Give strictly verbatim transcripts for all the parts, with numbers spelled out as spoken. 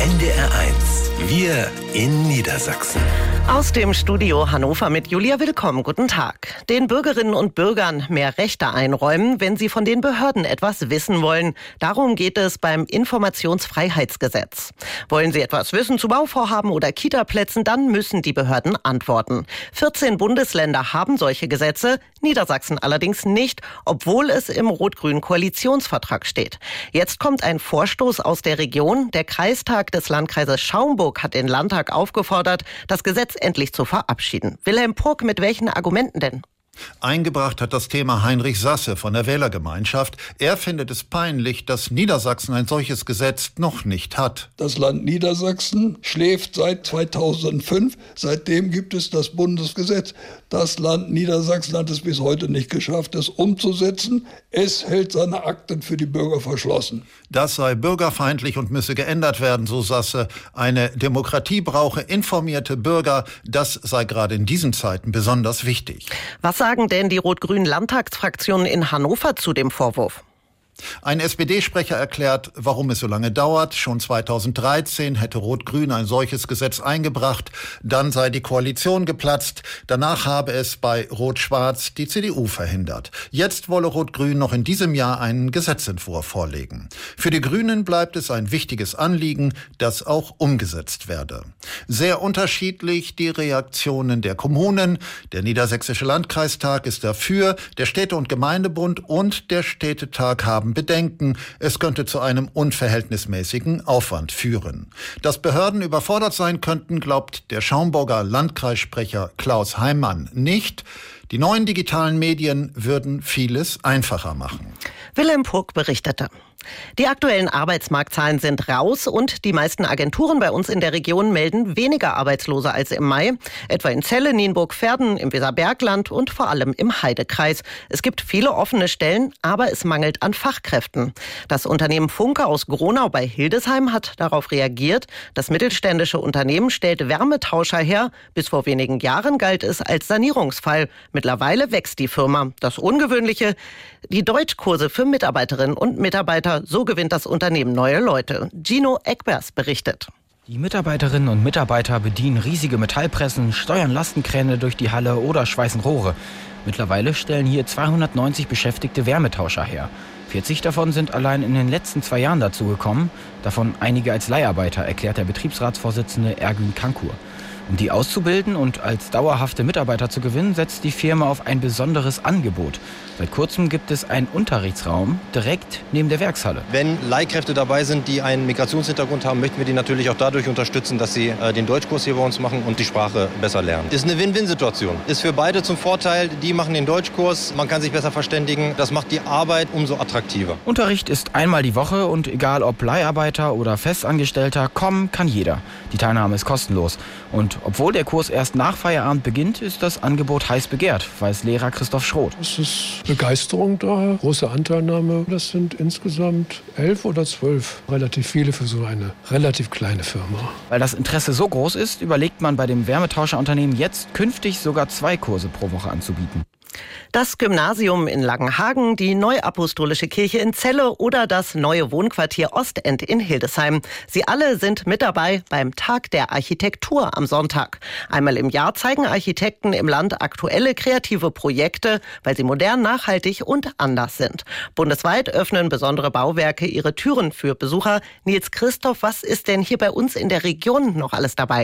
N D R eins. Wir in Niedersachsen. Aus dem Studio Hannover mit Julia Willkommen. Guten Tag. Den Bürgerinnen und Bürgern mehr Rechte einräumen, wenn sie von den Behörden etwas wissen wollen. Darum geht es beim Informationsfreiheitsgesetz. Wollen sie etwas wissen zu Bauvorhaben oder Kitaplätzen, dann müssen die Behörden antworten. vierzehn Bundesländer haben solche Gesetze, Niedersachsen allerdings nicht, obwohl es im rot-grünen Koalitionsvertrag steht. Jetzt kommt ein Vorstoß aus der Region. Der Kreistag des Landkreises Schaumburg hat den Landtag aufgefordert, das Gesetz endlich zu verabschieden. Wilhelm Purk, mit welchen Argumenten denn? Eingebracht hat das Thema Heinrich Sasse von der Wählergemeinschaft. Er findet es peinlich, dass Niedersachsen ein solches Gesetz noch nicht hat. Das Land Niedersachsen schläft seit zweitausendfünf. Seitdem gibt es das Bundesgesetz. Das Land Niedersachsen hat es bis heute nicht geschafft, es umzusetzen. Es hält seine Akten für die Bürger verschlossen. Das sei bürgerfeindlich und müsse geändert werden, so Sasse. Eine Demokratie brauche informierte Bürger. Das sei gerade in diesen Zeiten besonders wichtig. Was sagen denn die rot-grünen Landtagsfraktionen in Hannover zu dem Vorwurf? Ein S P D-Sprecher erklärt, warum es so lange dauert. Schon zweitausenddreizehn hätte Rot-Grün ein solches Gesetz eingebracht. Dann sei die Koalition geplatzt. Danach habe es bei Rot-Schwarz die C D U verhindert. Jetzt wolle Rot-Grün noch in diesem Jahr einen Gesetzentwurf vorlegen. Für die Grünen bleibt es ein wichtiges Anliegen, das auch umgesetzt werde. Sehr unterschiedlich die Reaktionen der Kommunen. Der Niedersächsische Landkreistag ist dafür, der Städte- und Gemeindebund und der Städtetag haben Bedenken, es könnte zu einem unverhältnismäßigen Aufwand führen. Dass Behörden überfordert sein könnten, glaubt der Schaumburger Landkreissprecher Klaus Heimann nicht. Die neuen digitalen Medien würden vieles einfacher machen. Wilhelm Purk berichtete. Die aktuellen Arbeitsmarktzahlen sind raus und die meisten Agenturen bei uns in der Region melden weniger Arbeitslose als im Mai, etwa in Celle, Nienburg, Verden, im Weserbergland und vor allem im Heidekreis. Es gibt viele offene Stellen, aber es mangelt an Fachkräften. Das Unternehmen Funke aus Gronau bei Hildesheim hat darauf reagiert. Das mittelständische Unternehmen stellt Wärmetauscher her. Bis vor wenigen Jahren galt es als Sanierungsfall. Mittlerweile wächst die Firma. Das Ungewöhnliche, die Deutschkurse für Mitarbeiterinnen und Mitarbeiter. So gewinnt das Unternehmen neue Leute. Gino Eckbers berichtet. Die Mitarbeiterinnen und Mitarbeiter bedienen riesige Metallpressen, steuern Lastenkräne durch die Halle oder schweißen Rohre. Mittlerweile stellen hier zweihundertneunzig Beschäftigte Wärmetauscher her. vierzig davon sind allein in den letzten zwei Jahren dazugekommen, davon einige als Leiharbeiter, erklärt der Betriebsratsvorsitzende Ergün Kankur. Um die auszubilden und als dauerhafte Mitarbeiter zu gewinnen, setzt die Firma auf ein besonderes Angebot. Seit kurzem gibt es einen Unterrichtsraum direkt neben der Werkshalle. Wenn Leihkräfte dabei sind, die einen Migrationshintergrund haben, möchten wir die natürlich auch dadurch unterstützen, dass sie äh, den Deutschkurs hier bei uns machen und die Sprache besser lernen. Ist eine Win-Win-Situation. Ist für beide zum Vorteil. Die machen den Deutschkurs, man kann sich besser verständigen. Das macht die Arbeit umso attraktiver. Unterricht ist einmal die Woche und egal ob Leiharbeiter oder Festangestellter, kommen kann jeder. Die Teilnahme ist kostenlos. Und obwohl der Kurs erst nach Feierabend beginnt, ist das Angebot heiß begehrt, weiß Lehrer Christoph Schroth. Es ist Begeisterung da, große Anteilnahme. Das sind insgesamt elf oder zwölf. Relativ viele für so eine relativ kleine Firma. Weil das Interesse so groß ist, überlegt man bei dem Wärmetauscherunternehmen jetzt künftig sogar zwei Kurse pro Woche anzubieten. Das Gymnasium in Langenhagen, die Neuapostolische Kirche in Celle oder das neue Wohnquartier Ostend in Hildesheim. Sie alle sind mit dabei beim Tag der Architektur am Sonntag. Einmal im Jahr zeigen Architekten im Land aktuelle kreative Projekte, weil sie modern, nachhaltig und anders sind. Bundesweit öffnen besondere Bauwerke ihre Türen für Besucher. Nils Christoph, was ist denn hier bei uns in der Region noch alles dabei?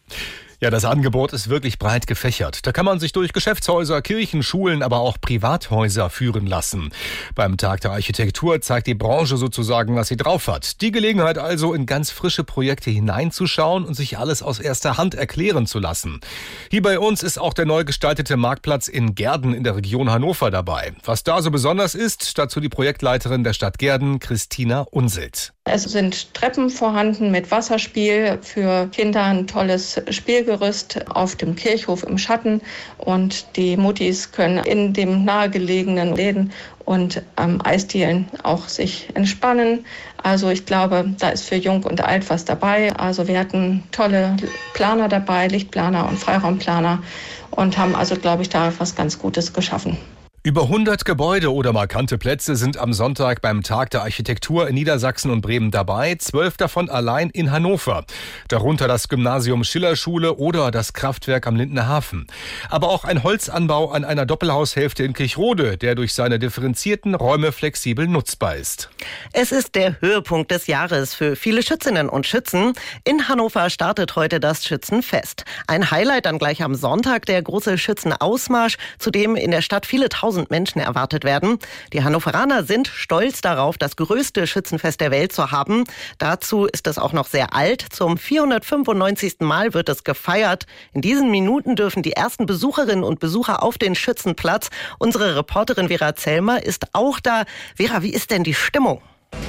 Ja, das Angebot ist wirklich breit gefächert. Da kann man sich durch Geschäftshäuser, Kirchen, Schulen, aber auch Privathäuser führen lassen. Beim Tag der Architektur zeigt die Branche sozusagen, was sie drauf hat. Die Gelegenheit also, in ganz frische Projekte hineinzuschauen und sich alles aus erster Hand erklären zu lassen. Hier bei uns ist auch der neu gestaltete Marktplatz in Gehrden in der Region Hannover dabei. Was da so besonders ist, dazu die Projektleiterin der Stadt Gehrden, Christina Unselt. Es sind Treppen vorhanden mit Wasserspiel, für Kinder ein tolles Spielgerüst auf dem Kirchhof im Schatten und die Muttis können in dem nahegelegenen Läden und am Eisdielen auch sich entspannen. Also ich glaube, da ist für Jung und Alt was dabei. Also wir hatten tolle Planer dabei, Lichtplaner und Freiraumplaner und haben also, glaube ich, da was ganz Gutes geschaffen. Über hundert Gebäude oder markante Plätze sind am Sonntag beim Tag der Architektur in Niedersachsen und Bremen dabei, zwölf davon allein in Hannover. Darunter das Gymnasium Schillerschule oder das Kraftwerk am Lindner Hafen. Aber auch ein Holzanbau an einer Doppelhaushälfte in Kirchrode, der durch seine differenzierten Räume flexibel nutzbar ist. Es ist der Höhepunkt des Jahres für viele Schützinnen und Schützen. In Hannover startet heute das Schützenfest. Ein Highlight dann gleich am Sonntag, der große Schützenausmarsch, zu dem in der Stadt viele tausend Menschen erwartet werden. Die Hannoveraner sind stolz darauf, das größte Schützenfest der Welt zu haben. Dazu ist es auch noch sehr alt. Zum vierhundertfünfundneunzigsten Mal wird es gefeiert. In diesen Minuten dürfen die ersten Besucherinnen und Besucher auf den Schützenplatz. Unsere Reporterin Vera Zellmer ist auch da. Vera, wie ist denn die Stimmung?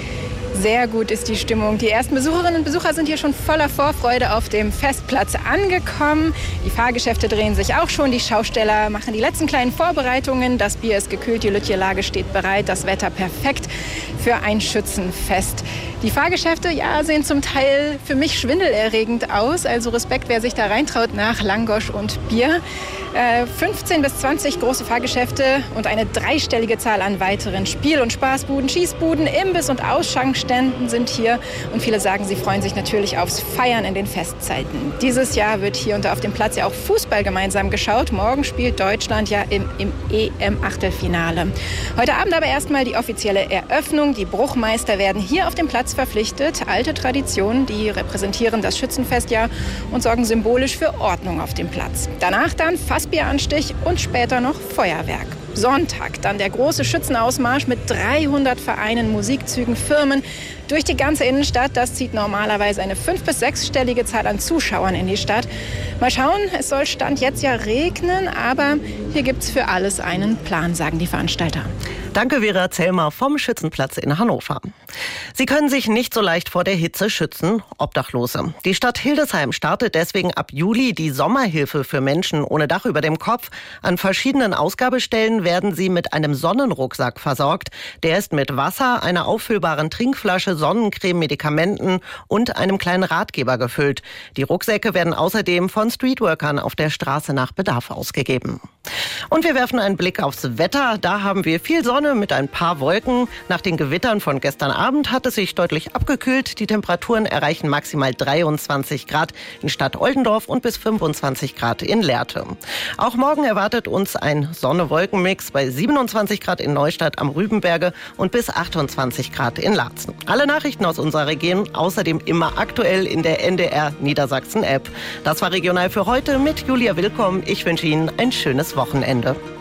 Sehr gut ist die Stimmung. Die ersten Besucherinnen und Besucher sind hier schon voller Vorfreude auf dem Festplatz angekommen. Die Fahrgeschäfte drehen sich auch schon. Die Schausteller machen die letzten kleinen Vorbereitungen. Das Bier ist gekühlt, die Lütje-Lage steht bereit. Das Wetter perfekt für ein Schützenfest. Die Fahrgeschäfte, ja, sehen zum Teil für mich schwindelerregend aus. Also Respekt, wer sich da reintraut nach Langosch und Bier. Äh, fünfzehn bis zwanzig große Fahrgeschäfte und eine dreistellige Zahl an weiteren Spiel- und Spaßbuden, Schießbuden, Imbiss- und Ausschankständen sind hier. Und viele sagen, sie freuen sich natürlich aufs Feiern in den Festzeiten. Dieses Jahr wird hier und da auf dem Platz ja auch Fußball gemeinsam geschaut. Morgen spielt Deutschland ja im, im E M-Achtelfinale. Heute Abend aber erstmal die offizielle Eröffnung. Die Bruchmeister werden hier auf dem Platz verpflichtet. Alte Traditionen, die repräsentieren das Schützenfestjahr und sorgen symbolisch für Ordnung auf dem Platz. Danach dann Fassbieranstich und später noch Feuerwerk. Sonntag dann der große Schützenausmarsch mit dreihundert Vereinen, Musikzügen, Firmen durch die ganze Innenstadt. Das zieht normalerweise eine fünf- bis sechsstellige Zahl an Zuschauern in die Stadt. Mal schauen, es soll Stand jetzt ja regnen, aber hier gibt's für alles einen Plan, sagen die Veranstalter. Danke, Vera Zellmer vom Schützenplatz in Hannover. Sie können sich nicht so leicht vor der Hitze schützen, Obdachlose. Die Stadt Hildesheim startet deswegen ab Juli die Sommerhilfe für Menschen ohne Dach über dem Kopf. An verschiedenen Ausgabestellen werden sie mit einem Sonnenrucksack versorgt. Der ist mit Wasser, einer auffüllbaren Trinkflasche, Sonnencreme, Medikamenten und einem kleinen Ratgeber gefüllt. Die Rucksäcke werden außerdem von Streetworkern auf der Straße nach Bedarf ausgegeben. Und wir werfen einen Blick aufs Wetter. Da haben wir viel Sonne mit ein paar Wolken. Nach den Gewittern von gestern Abend hat es sich deutlich abgekühlt. Die Temperaturen erreichen maximal dreiundzwanzig Grad in Stadt Oldendorf und bis fünfundzwanzig Grad in Lehrte. Auch morgen erwartet uns ein Sonne-Wolken-Mix bei siebenundzwanzig Grad in Neustadt am Rübenberge und bis achtundzwanzig Grad in Laatzen. Alle Nachrichten aus unserer Region außerdem immer aktuell in der N D R Niedersachsen App. Das war Regional für heute mit Julia Willkomm. Ich wünsche Ihnen ein schönes Wochenende.